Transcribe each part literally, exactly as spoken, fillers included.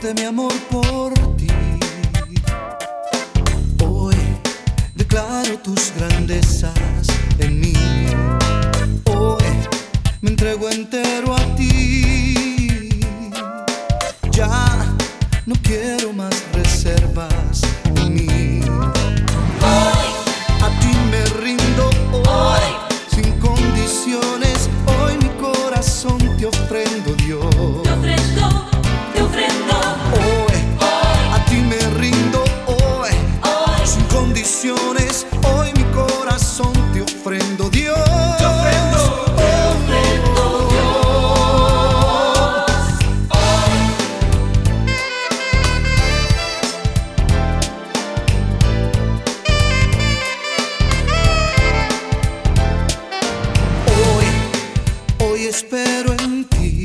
de mi amor por ti. Hoy declaro tus grandezas en mí. Hoy me entrego entero a ti. Ya no quiero más reservas en mí. Hoy a ti me rindo, hoy sin condiciones. Hoy mi corazón te ofrendo, Dios. Te ofrendo, te ofrendo. Hoy, hoy a ti me rindo, hoy, hoy sin condiciones. Hoy mi corazón te ofrendo, Dios. Te ofrendo, te ofrendo, Dios. Hoy, hoy espero en ti.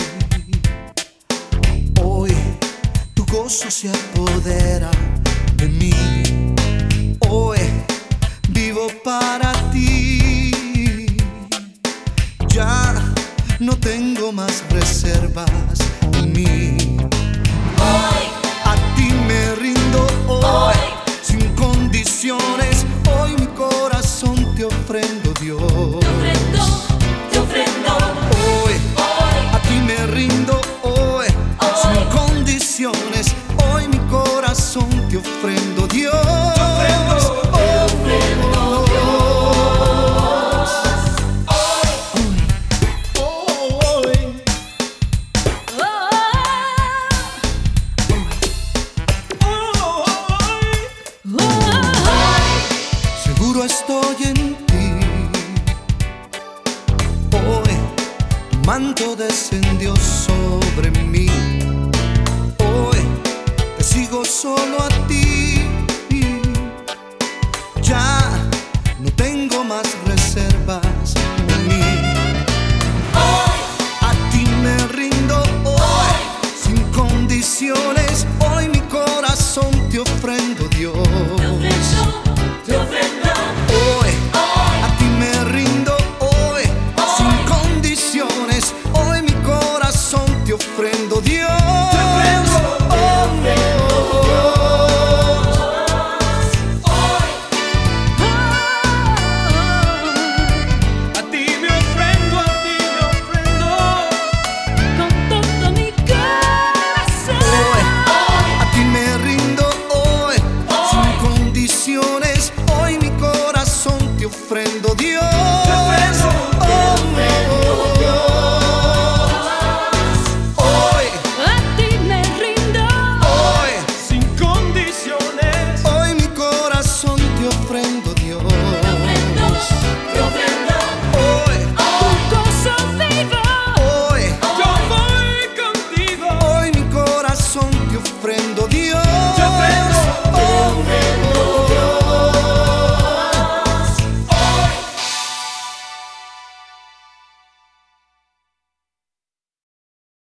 Hoy tu gozo se apodera de mí. Hoy vivo para ti. Ya no tengo más reservas en mí. Hoy, A ti me rindo hoy, sin condiciones. Hoy mi corazón te ofrendo, Dios. te ofrendo, te ofrendo. Hoy, a ti me rindo hoy, sin condiciones. Hoy mi corazón te ofrendo, Dios. Te ofrendo, te ofrendo, Dios. Hoy, seguro estoy en ti. Hoy tu manto descendió sobre mí. Hoy te sigo solo a ti. Ya no tengo más reservas